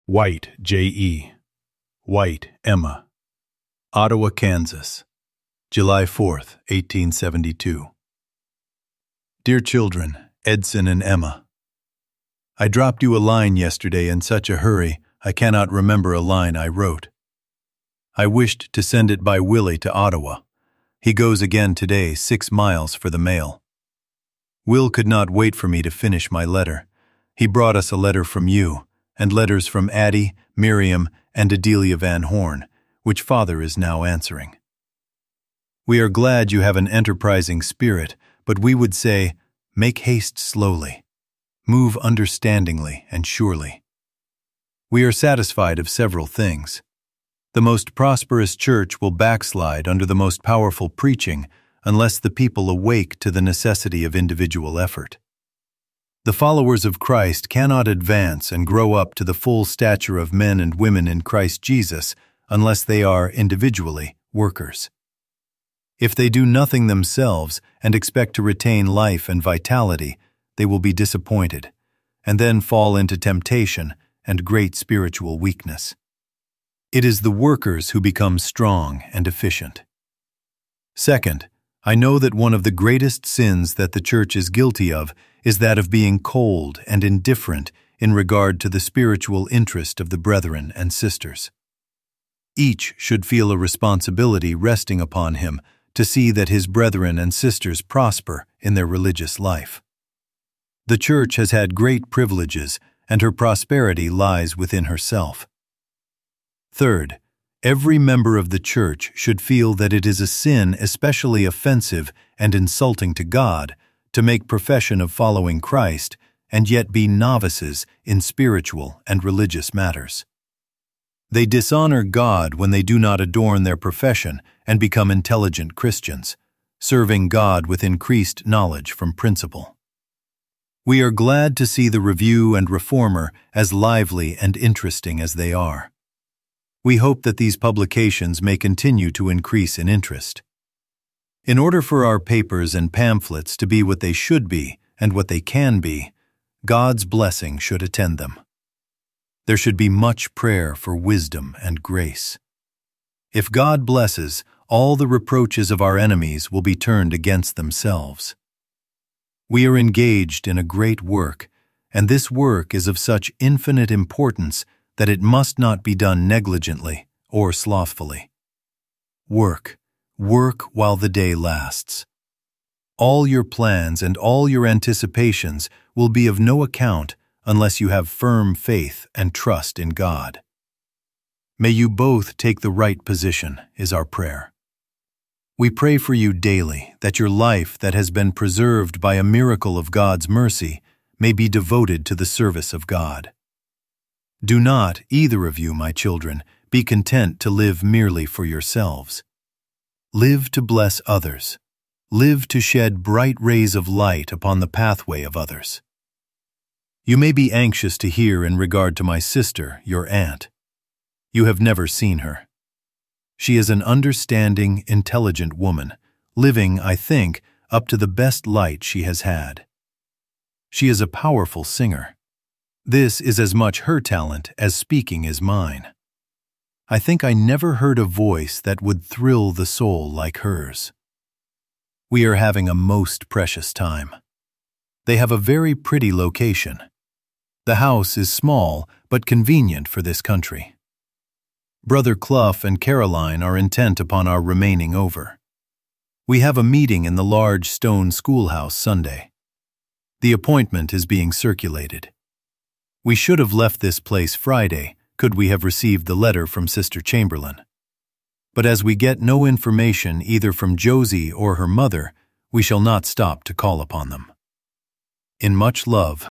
White, J.E. White, Emma. Ottawa, Kansas, July 4th, 1872. Dear children, Edson and Emma, I dropped you a line yesterday in such a hurry I cannot remember a line I wrote. I wished to send it by Willie to Ottawa. He goes again today 6 miles for the mail. Will could not wait for me to finish my letter. He brought us a letter from you, and letters from Addie, Miriam, and Adelia Van Horn, which Father is now answering. We are glad you have an enterprising spirit, but we would say, make haste slowly. Move understandingly and surely. We are satisfied of several things. The most prosperous church will backslide under the most powerful preaching unless the people awake to the necessity of individual effort. The followers of Christ cannot advance and grow up to the full stature of men and women in Christ Jesus unless they are, individually, workers. If they do nothing themselves and expect to retain life and vitality, they will be disappointed, and then fall into temptation and great spiritual weakness. It is the workers who become strong and efficient. Second, I know that one of the greatest sins that the church is guilty of is that of being cold and indifferent in regard to the spiritual interest of the brethren and sisters. Each should feel a responsibility resting upon him to see that his brethren and sisters prosper in their religious life. The church has had great privileges, and her prosperity lies within herself. Third, every member of the church should feel that it is a sin especially offensive and insulting to God to make profession of following Christ and yet be novices in spiritual and religious matters. They dishonor God when they do not adorn their profession and become intelligent Christians, serving God with increased knowledge from principle. We are glad to see the Review and Reformer as lively and interesting as they are. We hope that these publications may continue to increase in interest. In order for our papers and pamphlets to be what they should be and what they can be, God's blessing should attend them. There should be much prayer for wisdom and grace. If God blesses, all the reproaches of our enemies will be turned against themselves. We are engaged in a great work, and this work is of such infinite importance that it must not be done negligently or slothfully. Work while the day lasts. All your plans and all your anticipations will be of no account unless you have firm faith and trust in God. May you both take the right position, is our prayer. We pray for you daily that your life that has been preserved by a miracle of God's mercy may be devoted to the service of God. Do not, either of you, my children, be content to live merely for yourselves. Live to bless others. Live to shed bright rays of light upon the pathway of others. You may be anxious to hear in regard to my sister, your aunt. You have never seen her. She is an understanding, intelligent woman, living, I think, up to the best light she has had. She is a powerful singer. This is as much her talent as speaking is mine. I think I never heard a voice that would thrill the soul like hers. We are having a most precious time. They have a very pretty location. The house is small but convenient for this country. Brother Clough and Caroline are intent upon our remaining over. We have a meeting in the large stone schoolhouse Sunday. The appointment is being circulated. We should have left this place Friday, could we have received the letter from Sister Chamberlain. But as we get no information either from Josie or her mother, we shall not stop to call upon them. In much love,